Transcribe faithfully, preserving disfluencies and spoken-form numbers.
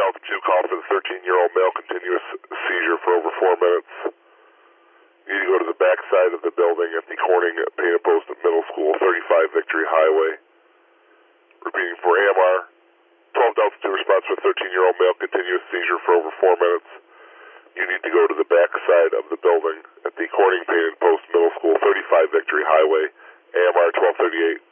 Alpha two, call for the thirteen-year-old male, continuous seizure for over four minutes. You need to go to the back side of the building at the Corning Painted Post at Middle School, thirty-five Victory Highway. Repeating for A M R, twelve Delta two response to a thirteen-year-old male, continuous seizure for over four minutes. You need to go to the back side of the building at the Corning Painted Post Middle School, thirty-five Victory Highway, A M R twelve thirty-eight.